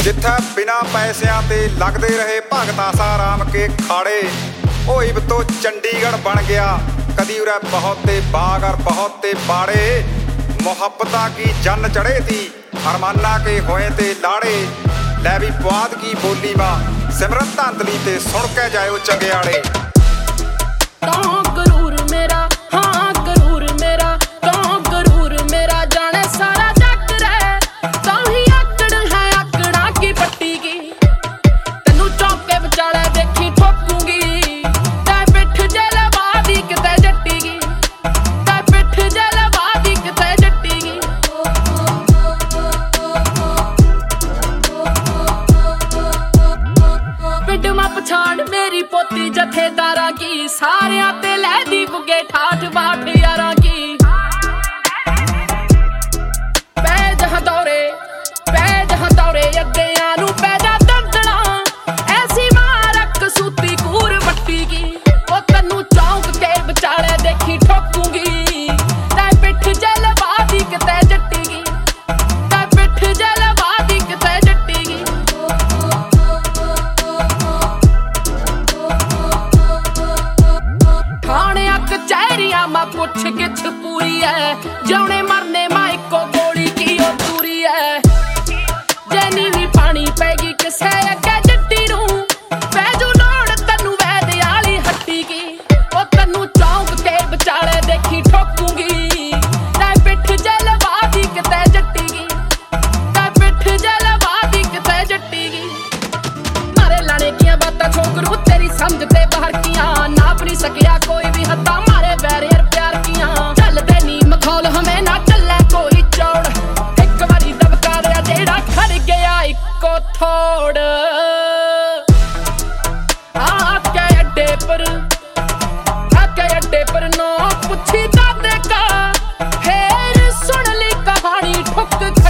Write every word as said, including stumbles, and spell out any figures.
जिथे बिना पैसिਆਂ ते लगदे रहे भगता साराम के खाड़े। ओ इब तो चंडीगढ़ बन गया, कदी उरे बहुत ते बाग और बहुत ते बाड़े। मुहब्बतां की जन चढ़े थी, अरमाना के होए ते लाड़े। लै भी पुआध की बोली मां सिमरन धांधली ते सुन के जाओ चंगियाड़े। गरूर मेरा हाँ गरूर मेरा तो गरूर मेरा जाने सारा जग रे। तो ही आकड़ है आकड़ा की पट्टी की, तेनू चौके विचाले देखी ठोकूंगी। तै पिठ जलवा दी किते जट्टी गी, तै पिठ जलवा दी किते जट्टी गी। पिंड मां पछाड़ मेरी पोती जथेदारा की, सारियां ते लैदी बुगे ठाठ बाट यारां की। पै जहां दौरे पै जहां दौरे अग्गेयां नू पै जा दंदना। ऐसी मारक सूती कूर बट्टी की, ओ तन्नू चौंक के विचाले देखी ठोकूंगी। तै पिठ जलवा दी किते जट्टी गी, तै पिठ जलवा दी किते जट्टी गी। थाणियां कचहरियां मां पुछ गिछ पूरी है, जौने मरने मां इको गोली की ओ दूरी है। जैनी भी पानी पैगी किसे अगे जट्टी नू, पैजू लोड़ तन्नू वैद आली हट्टी की। ओ तन्नू चौंक के विचाले देखी ठोकूंगी। तै पिठ जलवा दी किते जट्टी गी, तै पिठ जलवा दी किते जट्टी गी। मारे लाने कियां बातां छोकरू तेरी समझ ते बाहर कियां, नाप नहीं सकिया कोई भी हत्ता मारे बैरियर प्यार कियां। चलदे नी मखौल हमें ना चले कोई चौड़, एक बारी दबका दिया जेड़ा खड़ गया इको थोड़। आके अड्डे पर आके अड्डे पर नो पुछी दादे का, फेर सुन ली कहानी ठुक